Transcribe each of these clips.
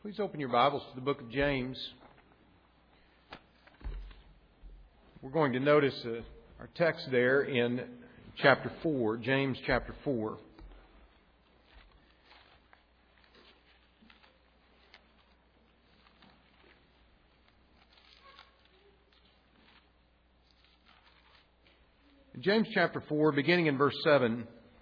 Please open your Bibles to the book of James. We're going to notice our text there in chapter 4, James chapter 4. In James chapter 4, beginning in verse 7,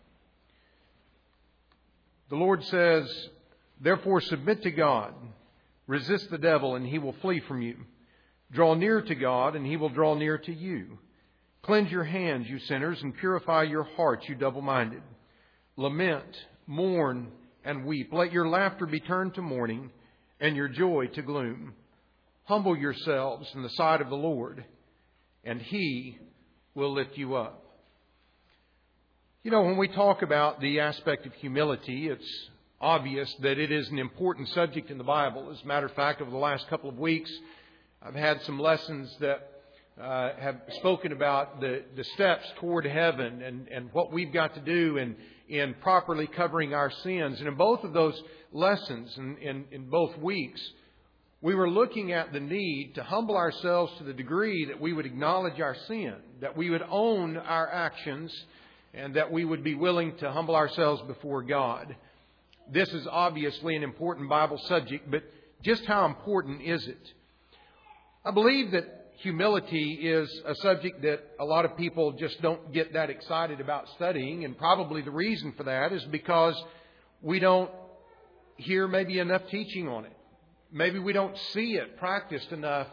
the Lord says, "Therefore submit to God, resist the devil, and he will flee from you. Draw near to God, and he will draw near to you. Cleanse your hands, you sinners, and purify your hearts, you double-minded. Lament, mourn, and weep. Let your laughter be turned to mourning, and your joy to gloom. Humble yourselves in the sight of the Lord, and He will lift you up." You know, when we talk about the aspect of humility, it's obvious that it is an important subject in the Bible. As a matter of fact, over the last couple of weeks, I've had some lessons that have spoken about the steps toward heaven and what we've got to do in properly covering our sins. And in both of those lessons, in both weeks, we were looking at the need to humble ourselves to the degree that we would acknowledge our sin, that we would own our actions, and that we would be willing to humble ourselves before God. This is obviously an important Bible subject, but just how important is it? I believe that humility is a subject that a lot of people just don't get that excited about studying, and probably the reason for that is because we don't hear maybe enough teaching on it. Maybe we don't see it practiced enough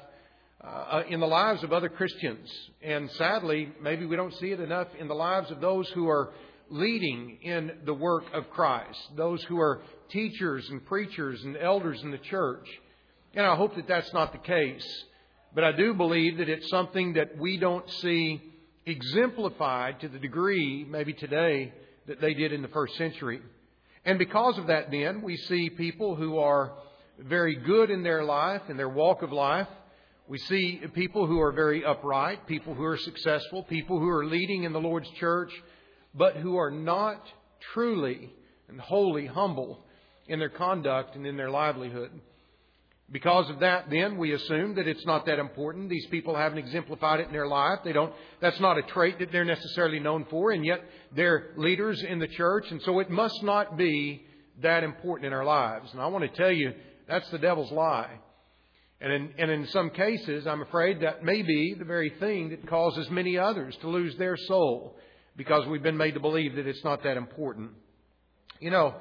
in the lives of other Christians. And sadly, maybe we don't see it enough in the lives of those who are leading in the work of Christ, those who are teachers and preachers and elders in the church. And I hope that that's not the case. But I do believe that it's something that we don't see exemplified to the degree, maybe today, that they did in the first century. And because of that, then, we see people who are very good in their life, in their walk of life. We see people who are very upright, people who are successful, people who are leading in the Lord's church, but who are not truly and wholly humble in their conduct and in their livelihood. Because of that, then, we assume that it's not that important. These people haven't exemplified it in their life. That's not a trait that they're necessarily known for, and yet they're leaders in the church, and so it must not be that important in our lives. And I want to tell you, that's the devil's lie. And in some cases, I'm afraid that may be the very thing that causes many others to lose their soul, because we've been made to believe that it's not that important. You know,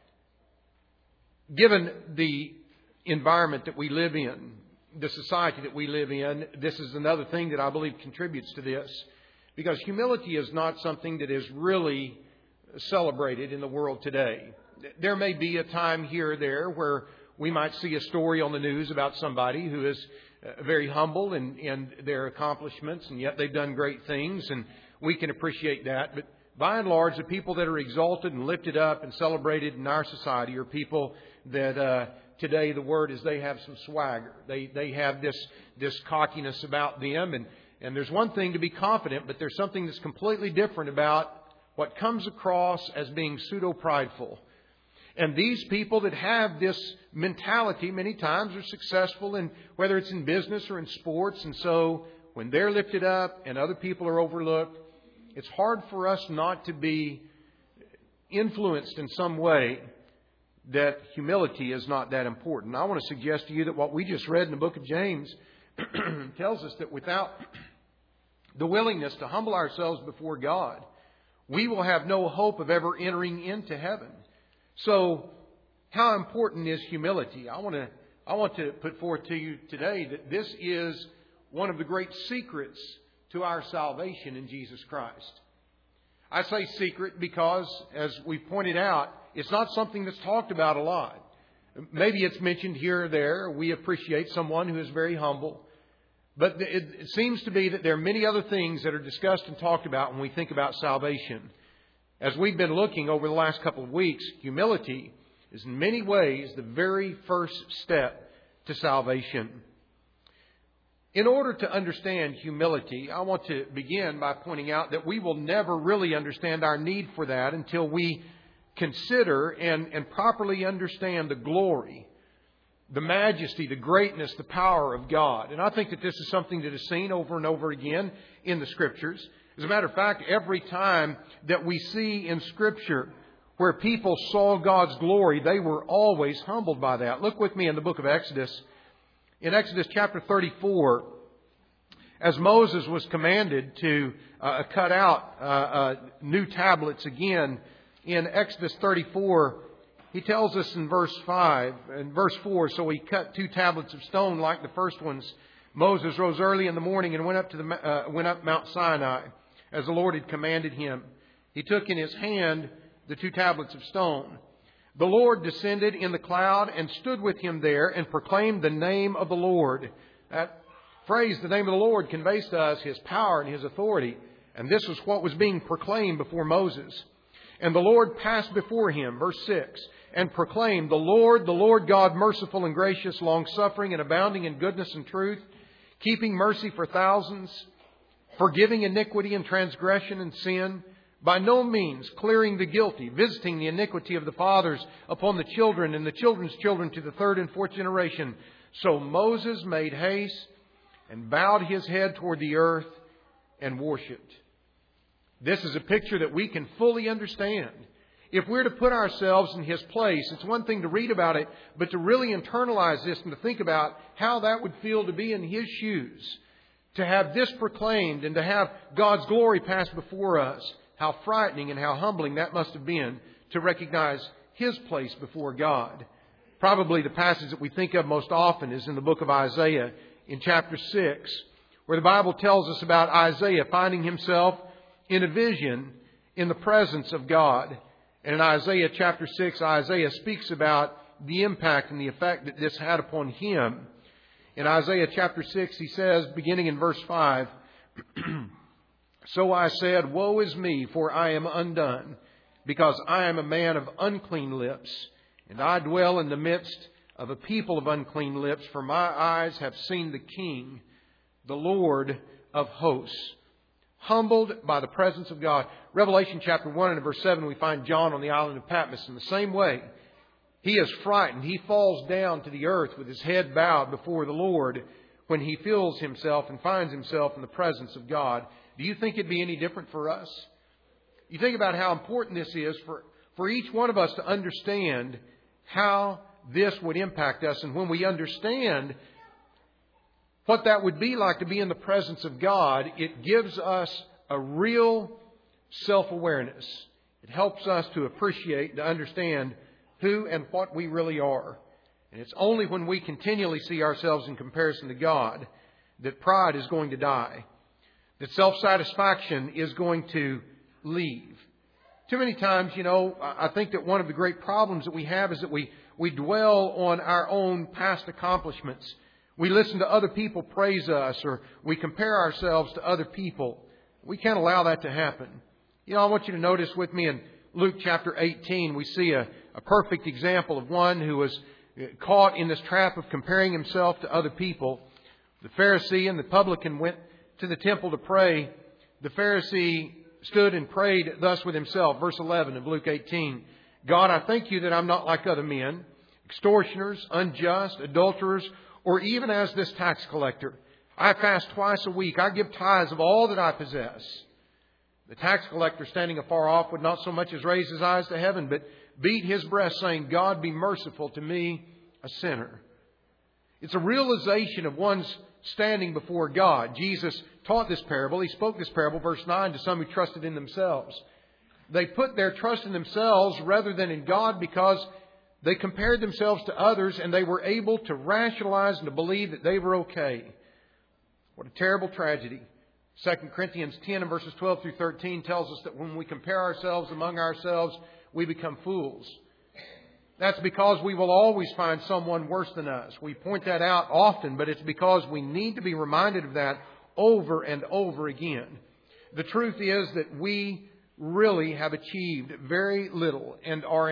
given the environment that we live in, the society that we live in, this is another thing that I believe contributes to this. Because humility is not something that is really celebrated in the world today. There may be a time here or there where we might see a story on the news about somebody who is very humble in their accomplishments, and yet they've done great things, and we can appreciate that. But by and large, the people that are exalted and lifted up and celebrated in our society are people that today the word is they have some swagger. They have this cockiness about them. And there's one thing to be confident, but there's something that's completely different about what comes across as being pseudo-prideful. And these people that have this mentality many times are successful in whether it's in business or in sports. And so when they're lifted up and other people are overlooked, it's hard for us not to be influenced in some way that humility is not that important. I want to suggest to you that what we just read in the book of James tells us that without the willingness to humble ourselves before God, we will have no hope of ever entering into heaven. So, how important is humility? I want to put forth to you today that this is one of the great secrets to our salvation in Jesus Christ. I say secret because, as we pointed out, it's not something that's talked about a lot. Maybe it's mentioned here or there. We appreciate someone who is very humble. But it seems to be that there are many other things that are discussed and talked about when we think about salvation. As we've been looking over the last couple of weeks, humility is in many ways the very first step to salvation. In order to understand humility, I want to begin by pointing out that we will never really understand our need for that until we consider and properly understand the glory the majesty, the greatness, the power of God. And I think that this is something that is seen over and over again in the Scriptures. As a matter of fact, every time that we see in Scripture where people saw God's glory, they were always humbled by that. Look with me in the book of Exodus. In Exodus chapter 34, as Moses was commanded to cut out new tablets again, in Exodus 34, he tells us in verse 5 and verse 4, so he cut 2 tablets of stone like the first ones. Moses rose early in the morning and went up Mount Sinai, as the Lord had commanded him. He took in his hand the 2 tablets of stone. The Lord descended in the cloud and stood with him there and proclaimed the name of the Lord. That phrase, the name of the Lord, conveys to us His power and His authority. And this was what was being proclaimed before Moses. And the Lord passed before him, verse 6, and proclaimed, the Lord God, merciful and gracious, long-suffering and abounding in goodness and truth, keeping mercy for thousands, forgiving iniquity and transgression and sin, by no means clearing the guilty, visiting the iniquity of the fathers upon the children and the children's children to the 3rd and 4th generation. So Moses made haste and bowed his head toward the earth and worshipped. This is a picture that we can fully understand. If we're to put ourselves in His place, it's one thing to read about it, but to really internalize this and to think about how that would feel to be in His shoes, to have this proclaimed and to have God's glory pass before us, how frightening and how humbling that must have been to recognize His place before God. Probably the passage that we think of most often is in the book of Isaiah in chapter 6, where the Bible tells us about Isaiah finding himself in a vision in the presence of God. And in Isaiah chapter 6, Isaiah speaks about the impact and the effect that this had upon him. In Isaiah chapter 6, he says, beginning in verse 5, So I said, Woe is me, for I am undone, because I am a man of unclean lips, and I dwell in the midst of a people of unclean lips, for my eyes have seen the King, the Lord of hosts. Humbled by the presence of God. Revelation chapter 1 and verse 7, we find John on the island of Patmos. In the same way, he is frightened. He falls down to the earth with his head bowed before the Lord when he feels himself and finds himself in the presence of God. Do you think it'd be any different for us? You think about how important this is for each one of us to understand how this would impact us. And when we understand what that would be like to be in the presence of God, it gives us a real self-awareness. It helps us to appreciate, to understand who and what we really are. And it's only when we continually see ourselves in comparison to God that pride is going to die, that self-satisfaction is going to leave. Too many times, I think that one of the great problems that we have is that we dwell on our own past accomplishments. We listen to other people praise us, or we compare ourselves to other people. We can't allow that to happen. I want you to notice with me in Luke chapter 18, we see a perfect example of one who was caught in this trap of comparing himself to other people. The Pharisee and the publican went to the temple to pray. The Pharisee stood and prayed thus with himself. Verse 11 of Luke 18. God, I thank you that I'm not like other men, extortioners, unjust, adulterers, or even as this tax collector. I fast twice a week. I give tithes of all that I possess. The tax collector, standing afar off, would not so much as raise his eyes to heaven, but beat his breast, saying, God, be merciful to me, a sinner. It's a realization of one's standing before God. Jesus taught this parable. He spoke this parable, verse 9, to some who trusted in themselves. They put their trust in themselves rather than in God because they compared themselves to others and they were able to rationalize and to believe that they were okay. What a terrible tragedy. 2 Corinthians 10 and verses 12 through 13 tells us that when we compare ourselves among ourselves, we become fools. That's because we will always find someone worse than us. We point that out often, but it's because we need to be reminded of that over and over again. The truth is that we really have achieved very little and are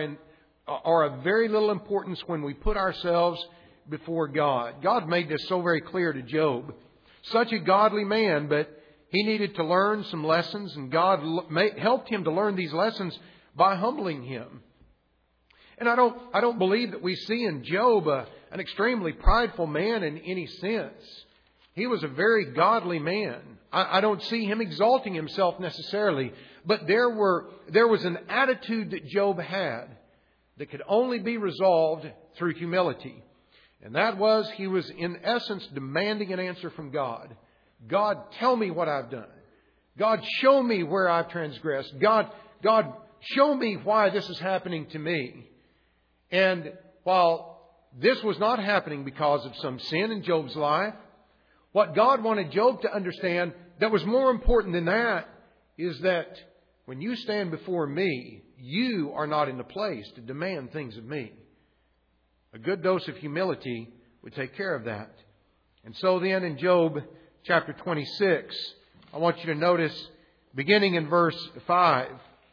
of very little importance when we put ourselves before God. God made this so very clear to Job. Such a godly man, but he needed to learn some lessons, and God helped him to learn these lessons by humbling him. And I don't believe that we see in Job an extremely prideful man in any sense. He was a very godly man. I don't see him exalting himself necessarily, but there was an attitude that Job had that could only be resolved through humility. And that was, he was in essence demanding an answer from God. God, tell me what I've done. God, show me where I've transgressed. God, show me why this is happening to me. And while this was not happening because of some sin in Job's life, what God wanted Job to understand that was more important than that is that when you stand before me, you are not in the place to demand things of me. A good dose of humility would take care of that. And so then in Job chapter 26, I want you to notice beginning in verse 5,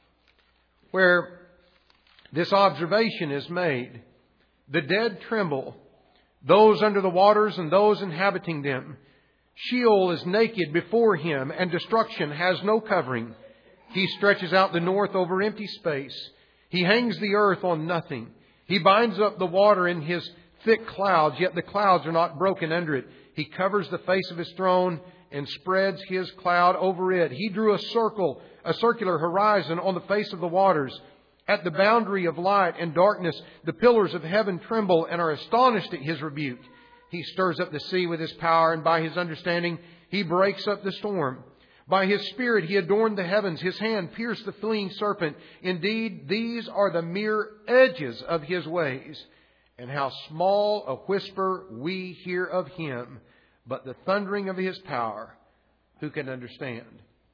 where this observation is made. The dead tremble, those under the waters and those inhabiting them. Sheol is naked before him, and destruction has no covering. He stretches out the north over empty space. He hangs the earth on nothing. He binds up the water in His thick clouds, yet the clouds are not broken under it. He covers the face of His throne and spreads His cloud over it. He drew a circular horizon on the face of the waters. At the boundary of light and darkness, the pillars of heaven tremble and are astonished at His rebuke. He stirs up the sea with His power, and by His understanding He breaks up the storm. By His Spirit He adorned the heavens. His hand pierced the fleeing serpent. Indeed, these are the mere edges of His ways. And how small a whisper we hear of Him, but the thundering of His power, who can understand?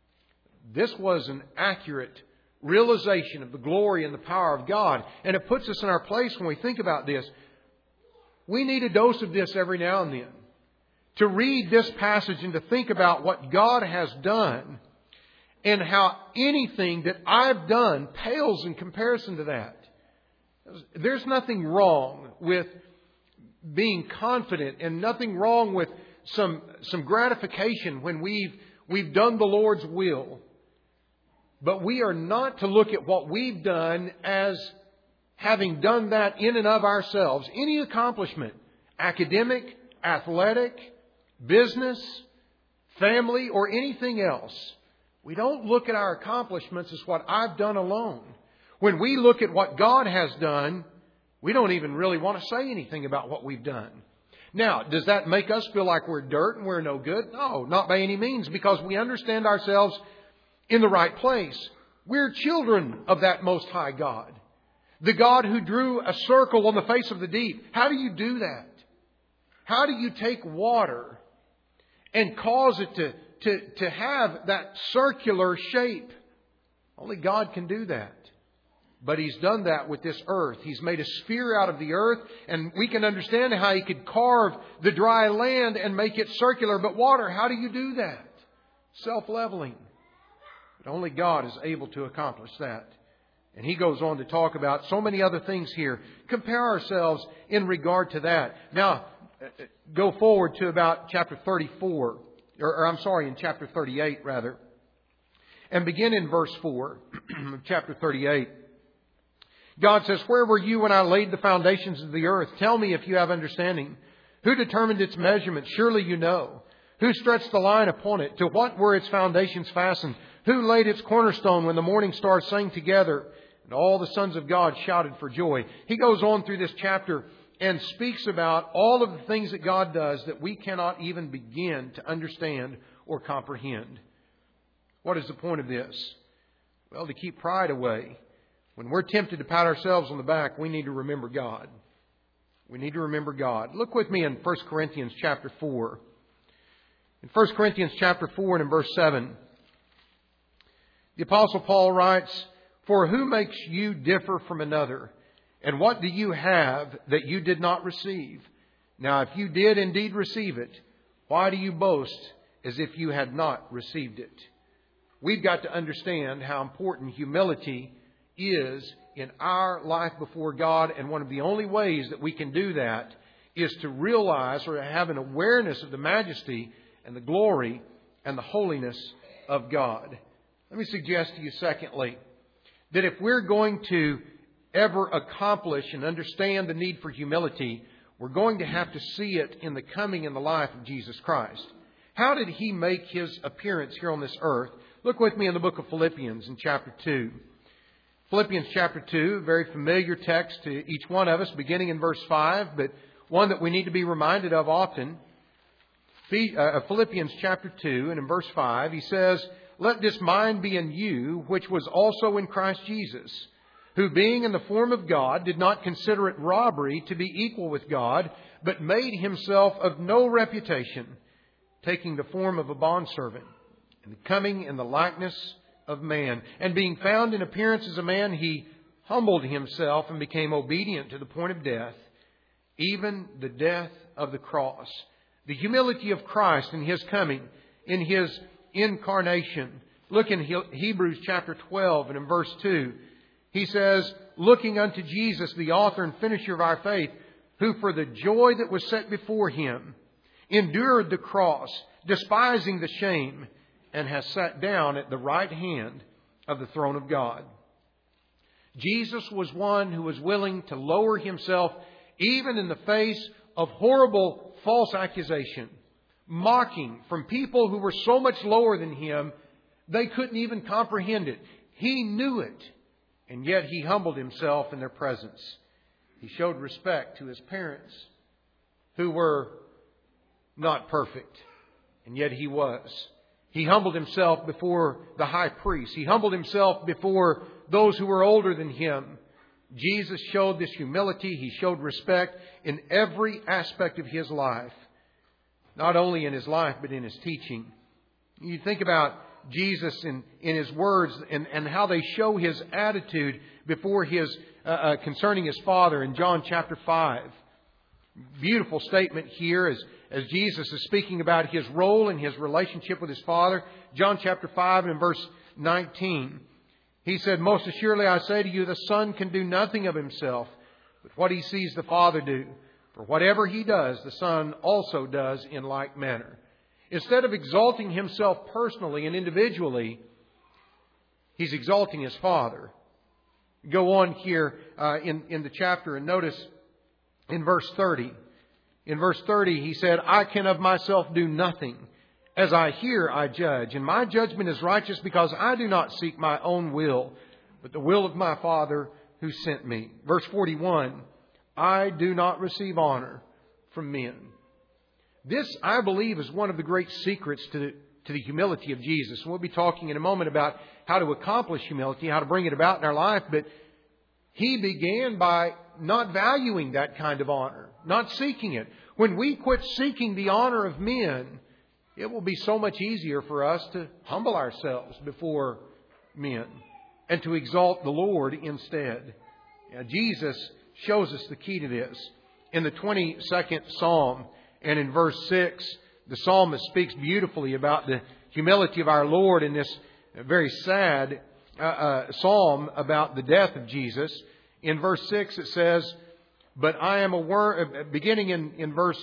This was an accurate realization of the glory and the power of God. And it puts us in our place when we think about this. We need a dose of this every now and then. To read this passage and to think about what God has done and how anything that I've done pales in comparison to that. There's nothing wrong with being confident and nothing wrong with some gratification when we've done the Lord's will. But we are not to look at what we've done as having done that in and of ourselves. Any accomplishment, academic, athletic, business, family, or anything else, we don't look at our accomplishments as what I've done alone. When we look at what God has done, we don't even really want to say anything about what we've done. Now, does that make us feel like we're dirt and we're no good? No, not by any means, because we understand ourselves in the right place. We're children of that Most High God. The God who drew a circle on the face of the deep. How do you do that? How do you take water and cause it to have that circular shape? Only God can do that. But He's done that with this earth. He's made a sphere out of the earth, and we can understand how He could carve the dry land and make it circular. But water, how do you do that? Self-leveling. But only God is able to accomplish that. And he goes on to talk about so many other things here. Compare ourselves in regard to that. Now, go forward to about chapter 34. In chapter 38, rather. And begin in verse 4 of chapter 38. God says, "Where were you when I laid the foundations of the earth? Tell me if you have understanding. Who determined its measurement? Surely you know. Who stretched the line upon it? To what were its foundations fastened? Who laid its cornerstone when the morning stars sang together? And all the sons of God shouted for joy." He goes on through this chapter and speaks about all of the things that God does that we cannot even begin to understand or comprehend. What is the point of this? Well, to keep pride away. When we're tempted to pat ourselves on the back, we need to remember God. We need to remember God. Look with me in 1 Corinthians chapter 4. In 1 Corinthians chapter 4 and in verse 7, the Apostle Paul writes, "For who makes you differ from another? And what do you have that you did not receive? Now, if you did indeed receive it, why do you boast as if you had not received it?" We've got to understand how important humility is in our life before God. And one of the only ways that we can do that is to realize or to have an awareness of the majesty and the glory and the holiness of God. Let me suggest to you, secondly, that if we're going to ever accomplish and understand the need for humility, we're going to have to see it in the coming and the life of Jesus Christ. How did He make His appearance here on this earth? Look with me in the book of Philippians in chapter 2. Philippians chapter 2, a very familiar text to each one of us, beginning in verse 5, but one that we need to be reminded of often. Philippians chapter 2, and in verse 5, he says, "Let this mind be in you, which was also in Christ Jesus, who being in the form of God, did not consider it robbery to be equal with God, but made Himself of no reputation, taking the form of a bondservant, and coming in the likeness of man. And being found in appearance as a man, He humbled Himself and became obedient to the point of death, even the death of the cross." The humility of Christ in His coming, in His incarnation. Look in Hebrews chapter 12 and in verse 2. He says, "Looking unto Jesus, the author and finisher of our faith, who for the joy that was set before Him endured the cross, despising the shame, and has sat down at the right hand of the throne of God." Jesus was one who was willing to lower Himself even in the face of horrible false accusation, mocking from people who were so much lower than Him, they couldn't even comprehend it. He knew it, and yet He humbled Himself in their presence. He showed respect to His parents, who were not perfect, and yet He was. He humbled Himself before the high priest. He humbled Himself before those who were older than Him. Jesus showed this humility. He showed respect in every aspect of His life. Not only in His life, but in His teaching. You think about Jesus in His words and how they show His attitude before concerning His Father in John chapter 5. Beautiful statement here as Jesus is speaking about His role and His relationship with His Father. John chapter 5 and verse 19. He said, "Most assuredly I say to you, the Son can do nothing of Himself, but what He sees the Father do. For whatever He does, the Son also does in like manner." Instead of exalting Himself personally and individually, He's exalting His Father. Go on here in the chapter and notice in verse 30. In verse 30 He said, "I can of myself do nothing. As I hear, I judge, and my judgment is righteous because I do not seek my own will, but the will of my Father who sent me." Verse 41, "I do not receive honor from men." This, I believe, is one of the great secrets to the humility of Jesus. And we'll be talking in a moment about how to accomplish humility, how to bring it about in our life. But He began by not valuing that kind of honor, not seeking it. When we quit seeking the honor of men, it will be so much easier for us to humble ourselves before men and to exalt the Lord instead. Now, Jesus shows us the key to this. In the 22nd Psalm and in verse 6, the psalmist speaks beautifully about the humility of our Lord in this very sad psalm about the death of Jesus. In verse 6 it says, "But I am a worm," beginning in verse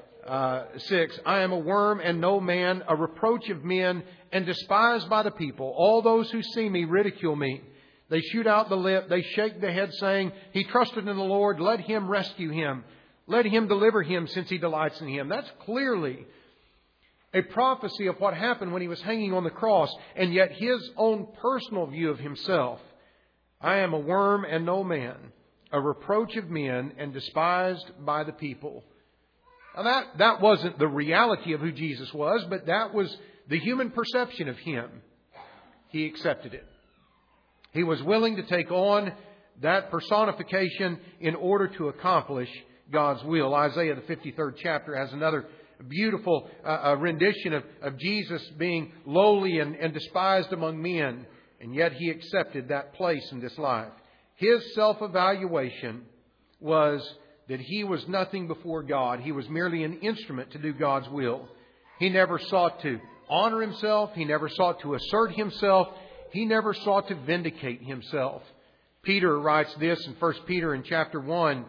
6, "I am a worm and no man, a reproach of men and despised by the people. All those who see me ridicule me. They shoot out the lip, they shake the head, saying, 'He trusted in the Lord, let Him rescue him. Let Him deliver him, since He delights in Him.'" That's clearly a prophecy of what happened when He was hanging on the cross, and yet His own personal view of Himself. "I am a worm and no man, a reproach of men and despised by the people." Now that wasn't the reality of who Jesus was, but that was the human perception of Him. He accepted it. He was willing to take on that personification in order to accomplish God's will. Isaiah, the 53rd chapter, has another beautiful rendition of Jesus being lowly and despised among men, and yet He accepted that place in this life. His self-evaluation was that He was nothing before God. He was merely an instrument to do God's will. He never sought to honor Himself. He never sought to assert Himself. He never sought to vindicate Himself. Peter writes this in 1 Peter chapter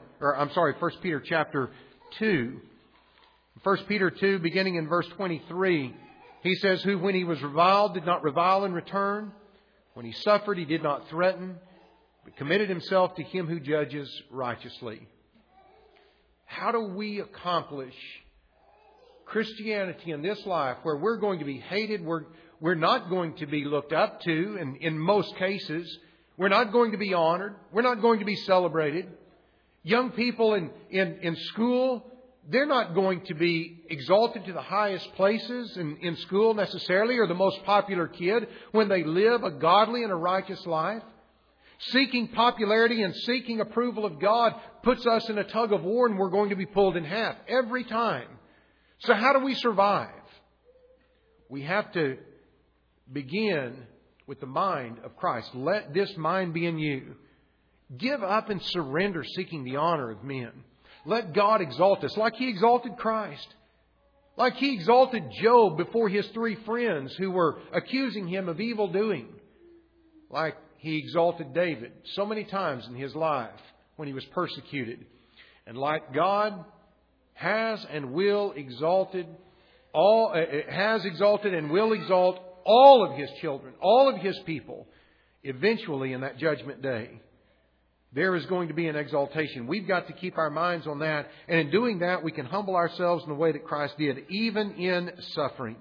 2. 1 Peter 2, beginning in verse 23, he says, "Who when He was reviled did not revile in return. When He suffered, He did not threaten, but committed Himself to Him who judges righteously." how do we accomplish Christianity in this life where we're going to be hated, we're not going to be looked up to, and in most cases, we're not going to be honored, we're not going to be celebrated. Young people in school, they're not going to be exalted to the highest places in school necessarily, or the most popular kid when they live a godly and a righteous life. Seeking popularity and seeking approval of God puts us in a tug of war, and we're going to be pulled in half every time. So how do we survive? We have to begin with the mind of Christ. Let this mind be in you. Give up and surrender seeking the honor of men. Let God exalt us like He exalted Christ. Like He exalted Job before his 3 friends who were accusing him of evil doing. Like He exalted David so many times in his life when he was persecuted. And like God has and will exalted and will exalt all of His children, all of His people, eventually in that judgment day. There is going to be an exaltation. We've got to keep our minds on that. And in doing that, we can humble ourselves in the way that Christ did, even in suffering.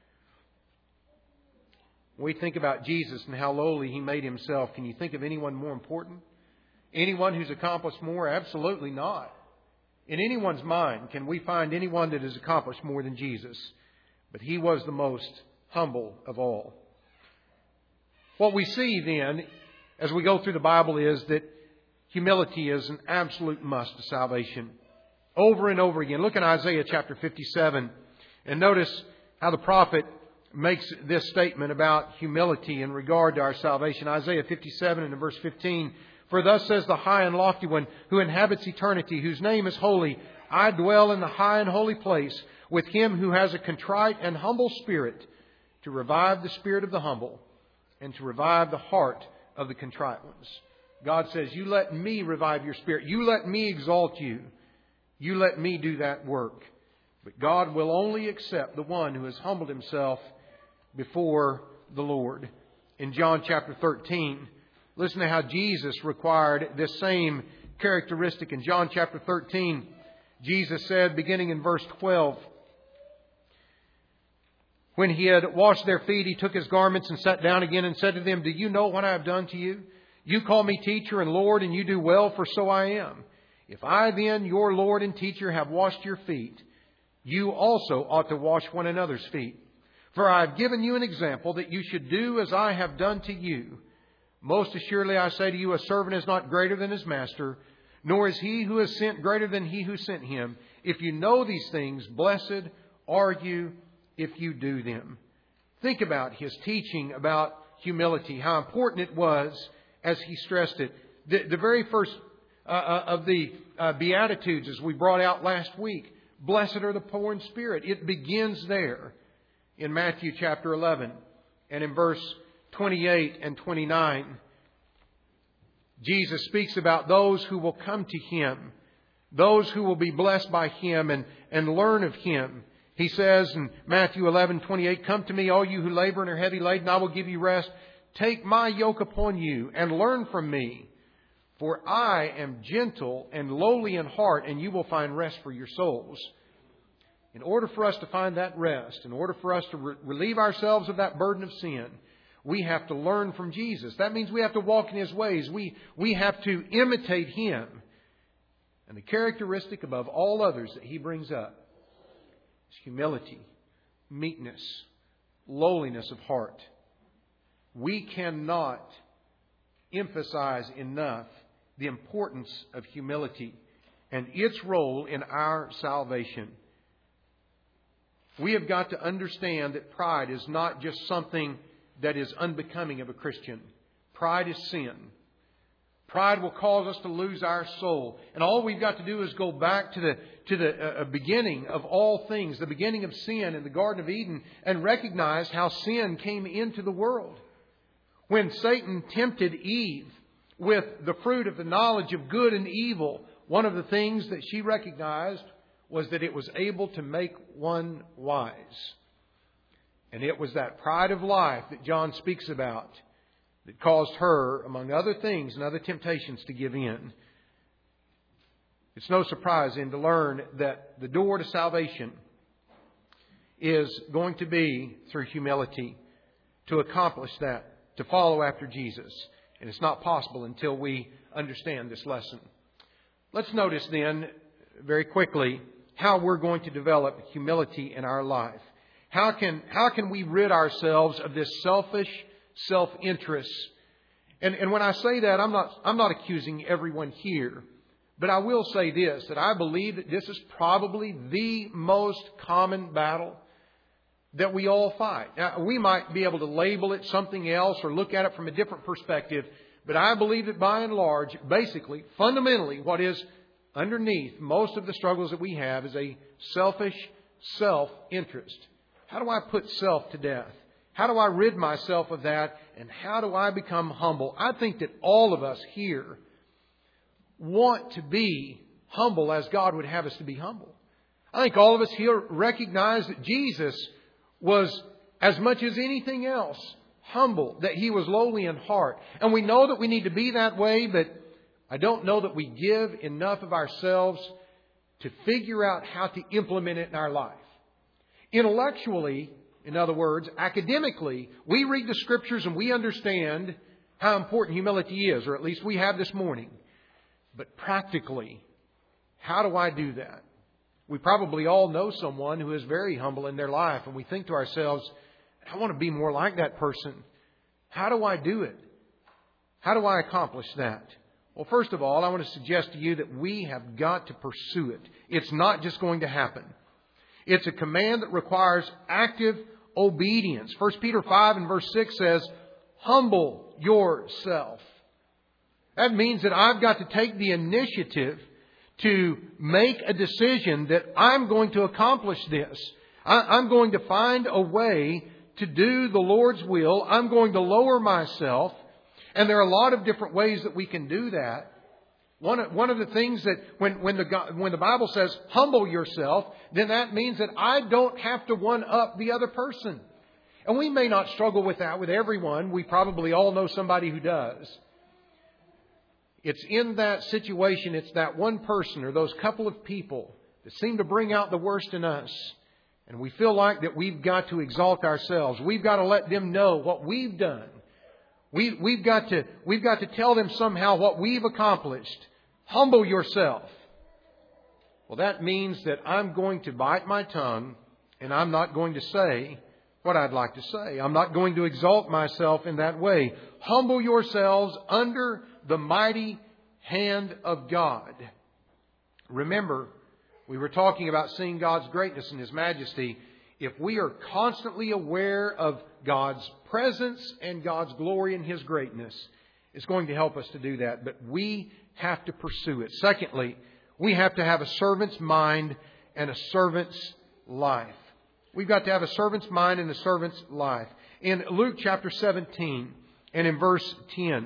When we think about Jesus and how lowly He made Himself, can you think of anyone more important? Anyone who's accomplished more? Absolutely not. In anyone's mind, can we find anyone that has accomplished more than Jesus? But He was the most humble of all. What we see then, as we go through the Bible, is that humility is an absolute must to salvation. Over and over again. Look at Isaiah chapter 57 and notice how the prophet makes this statement about humility in regard to our salvation. Isaiah 57 and verse 15. For thus says the high and lofty one who inhabits eternity, whose name is holy. I dwell in the high and holy place with Him who has a contrite and humble spirit, to revive the spirit of the humble and to revive the heart of the contrite ones. God says, you let me revive your spirit. You let me exalt you. You let me do that work. But God will only accept the one who has humbled himself before the Lord. In John chapter 13, listen to how Jesus required this same characteristic. In John chapter 13, Jesus said, beginning in verse 12, when He had washed their feet, He took His garments and sat down again and said to them, do you know what I have done to you? You call me teacher and Lord, and you do well, for so I am. If I then, your Lord and teacher, have washed your feet, you also ought to wash one another's feet. For I have given you an example that you should do as I have done to you. Most assuredly I say to you, a servant is not greater than his master, nor is he who is sent greater than he who sent him. If you know these things, blessed are you if you do them. Think about His teaching about humility, how important it was as He stressed it. The very first of the Beatitudes, as we brought out last week, blessed are the poor in spirit. It begins there in Matthew chapter 11 and in verse 28 and 29. Jesus speaks about those who will come to Him, those who will be blessed by Him and learn of Him. He says in Matthew 11:28, come to me, all you who labor and are heavy laden, I will give you rest. Take my yoke upon you and learn from me, for I am gentle and lowly in heart, and you will find rest for your souls. In order for us to find that rest, in order for us to relieve ourselves of that burden of sin, we have to learn from Jesus. That means we have to walk in His ways. We have to imitate Him. And the characteristic above all others that He brings up is humility, meekness, lowliness of heart. We cannot emphasize enough the importance of humility and its role in our salvation. We have got to understand that pride is not just something that is unbecoming of a Christian. Pride is sin. Pride will cause us to lose our soul. And all we've got to do is go back to the beginning of all things, the beginning of sin in the Garden of Eden, and recognize how sin came into the world. When Satan tempted Eve with the fruit of the knowledge of good and evil, one of the things that she recognized was that it was able to make one wise. And it was that pride of life that John speaks about that caused her, among other things and other temptations, to give in. It's no surprise then to learn that the door to salvation is going to be through humility. To accomplish that, to follow after Jesus. And it's not possible until we understand this lesson. Let's notice then, very quickly, how we're going to develop humility in our life. How can we rid ourselves of this selfish self-interest? And when I say that, I'm not accusing everyone here. But I will say this, that I believe that this is probably the most common battle that we all fight. Now, we might be able to label it something else or look at it from a different perspective. But I believe that by and large, basically, fundamentally, what is underneath most of the struggles that we have is a selfish self-interest. How do I put self to death? How do I rid myself of that? And how do I become humble? I think that all of us here want to be humble as God would have us to be humble. I think all of us here recognize that Jesus was, as much as anything else, humble, that He was lowly in heart. And we know that we need to be that way, but I don't know that we give enough of ourselves to figure out how to implement it in our life. Intellectually, in other words, academically, we read the Scriptures and we understand how important humility is, or at least we have this morning. But practically, how do I do that? We probably all know someone who is very humble in their life, and we think to ourselves, I want to be more like that person. How do I do it? How do I accomplish that? Well, first of all, I want to suggest to you that we have got to pursue it. It's not just going to happen. It's a command that requires active obedience. 1 Peter 5 and verse 6 says, humble yourself. That means that I've got to take the initiative to make a decision that I'm going to accomplish this. I'm going to find a way to do the Lord's will. I'm going to lower myself. And there are a lot of different ways that we can do that. One of the things that when the Bible says humble yourself, then that means that I don't have to one up the other person. And we may not struggle with that with everyone. We probably all know somebody who does. It's in that situation, it's that one person or those couple of people that seem to bring out the worst in us. And we feel like that we've got to exalt ourselves. We've got to let them know what we've done. We've got to tell them somehow what we've accomplished. Humble yourself. Well, that means that I'm going to bite my tongue and I'm not going to say what I'd like to say. I'm not going to exalt myself in that way. Humble yourselves under the mighty hand of God. Remember, we were talking about seeing God's greatness and His majesty. If we are constantly aware of God's presence and God's glory and His greatness, it's going to help us to do that. But we have to pursue it. Secondly, we have to have a servant's mind and a servant's life. We've got to have a servant's mind and a servant's life. In Luke chapter 17 and in verse 10,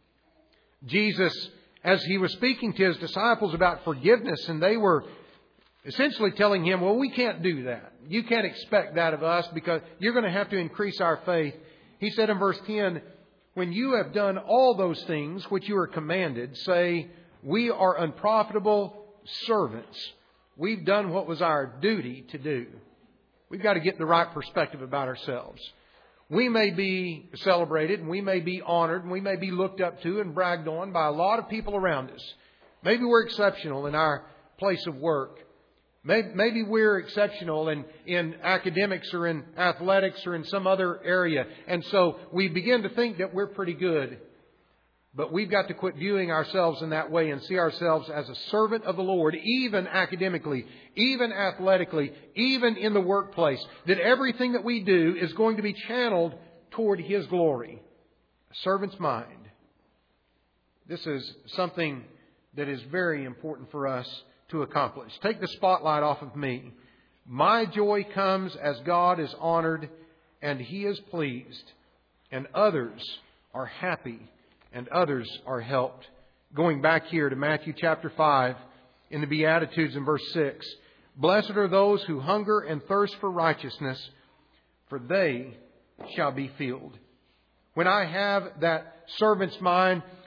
Jesus, as He was speaking to His disciples about forgiveness, and they were essentially telling Him, well, we can't do that. You can't expect that of us because you're going to have to increase our faith. He said in verse 10, when you have done all those things which you are commanded, say, we are unprofitable servants. We've done what was our duty to do. We've got to get the right perspective about ourselves. We may be celebrated and we may be honored and we may be looked up to and bragged on by a lot of people around us. Maybe we're exceptional in our place of work. Maybe we're exceptional in academics or in athletics or in some other area. And so we begin to think that we're pretty good. But we've got to quit viewing ourselves in that way and see ourselves as a servant of the Lord, even academically, even athletically, even in the workplace. That everything that we do is going to be channeled toward His glory. A servant's mind. This is something that is very important for us to accomplish. Take the spotlight off of me. My joy comes as God is honored and He is pleased, and others are happy and others are helped. Going back here to Matthew chapter 5 in the Beatitudes in verse 6. Blessed are those who hunger and thirst for righteousness, for they shall be filled. When I have that servant's mind,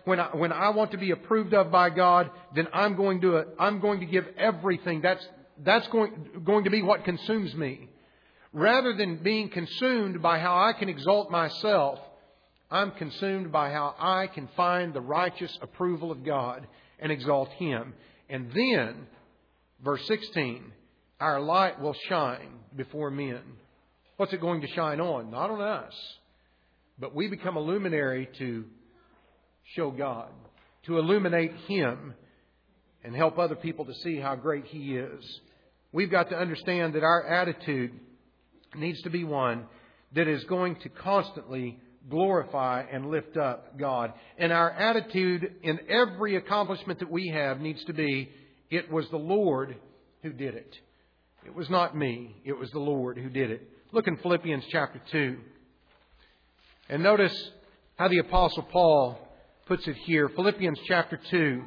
when I want to be approved of by God, then I'm going to give everything. That's going to be what consumes me. Rather than being consumed by how I can exalt myself, I'm consumed by how I can find the righteous approval of God and exalt Him. And then, verse 16, our light will shine before men. What's it going to shine on? Not on us. But we become a luminary to show God, to illuminate Him and help other people to see how great He is. We've got to understand that our attitude needs to be one that is going to constantly glorify and lift up God. And our attitude in every accomplishment that we have needs to be, it was the Lord who did it. It was not me. It was the Lord who did it. Look in Philippians chapter 2. And notice how the Apostle Paul puts it here. Philippians chapter 2.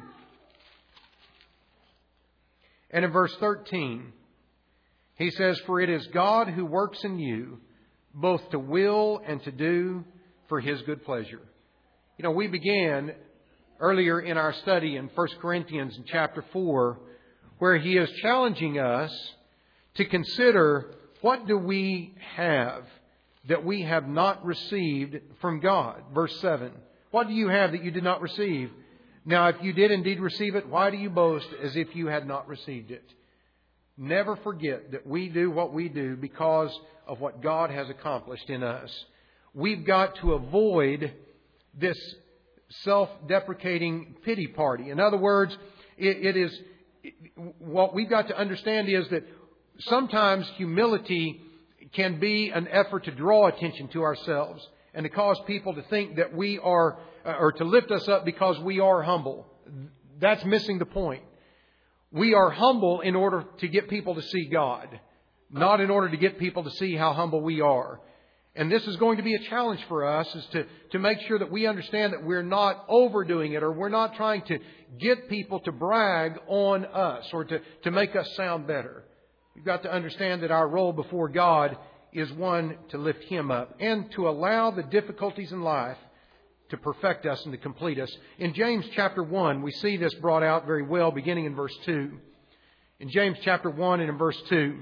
And in verse 13, he says, "For it is God who works in you, both to will and to do for His good pleasure." You know, we began earlier in our study in 1 Corinthians in chapter 4, where he is challenging us to consider, what do we have that we have not received from God? Verse 7. What do you have that you did not receive? Now, if you did indeed receive it, why do you boast as if you had not received it? Never forget that we do what we do because of what God has accomplished in us. We've got to avoid this self-deprecating pity party. In other words, what we've got to understand is that sometimes humility can be an effort to draw attention to ourselves and to cause people to think that we are, or to lift us up because we are humble. That's missing the point. We are humble in order to get people to see God, not in order to get people to see how humble we are. And this is going to be a challenge for us, is to make sure that we understand that we're not overdoing it, or we're not trying to get people to brag on us or to make us sound better. We've got to understand that our role before God is one to lift Him up and to allow the difficulties in life to perfect us and to complete us. In James chapter 1, we see this brought out very well beginning in verse 2. In James chapter 1 and in verse 2,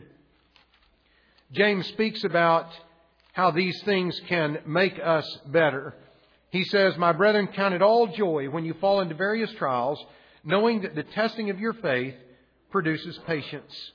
James speaks about how these things can make us better. He says, "My brethren, count it all joy when you fall into various trials, knowing that the testing of your faith produces patience.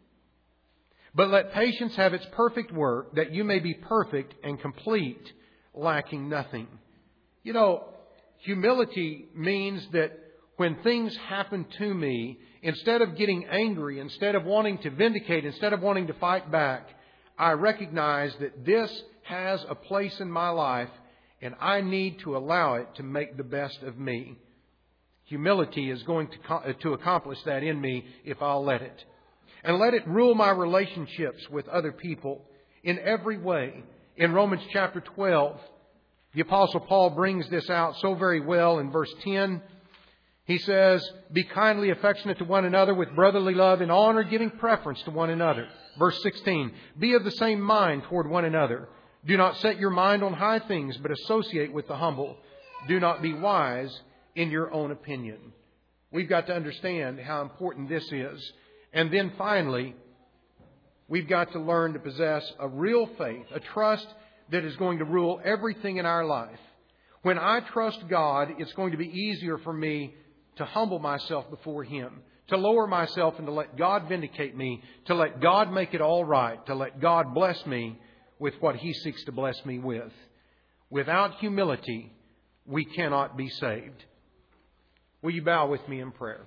But let patience have its perfect work, that you may be perfect and complete, lacking nothing." You know, humility means that when things happen to me, instead of getting angry, instead of wanting to vindicate, instead of wanting to fight back, I recognize that this has a place in my life and I need to allow it to make the best of me. Humility is going to accomplish that in me if I'll let it. And let it rule my relationships with other people in every way. In Romans chapter 12, the Apostle Paul brings this out so very well in verse 10. He says, "Be kindly affectionate to one another with brotherly love and honor, giving preference to one another." Verse 16, "Be of the same mind toward one another. Do not set your mind on high things, but associate with the humble. Do not be wise in your own opinion." We've got to understand how important this is. And then finally, we've got to learn to possess a real faith, a trust that is going to rule everything in our life. When I trust God, it's going to be easier for me to humble myself before Him, to lower myself and to let God vindicate me, to let God make it all right, to let God bless me with what He seeks to bless me with. Without humility, we cannot be saved. Will you bow with me in prayer?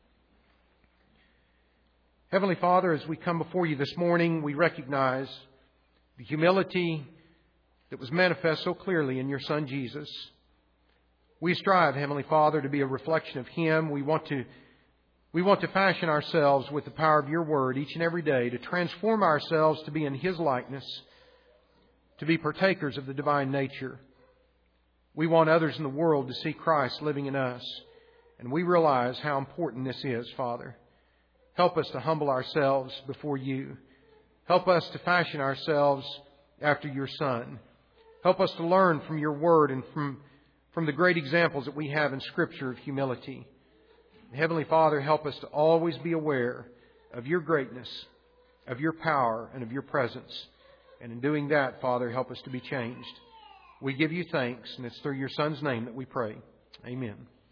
Heavenly Father, as we come before you this morning, we recognize the humility that was manifest so clearly in your Son Jesus. We strive, Heavenly Father, to be a reflection of Him. We want to fashion ourselves with the power of your Word each and every day, to transform ourselves to be in His likeness, to be partakers of the divine nature. We want others in the world to see Christ living in us. And we realize how important this is, Father. Help us to humble ourselves before you. Help us to fashion ourselves after your Son. Help us to learn from your Word and from the great examples that we have in Scripture of humility. Heavenly Father, help us to always be aware of Your greatness, of Your power, and of Your presence. And in doing that, Father, help us to be changed. We give You thanks, and it's through Your Son's name that we pray. Amen.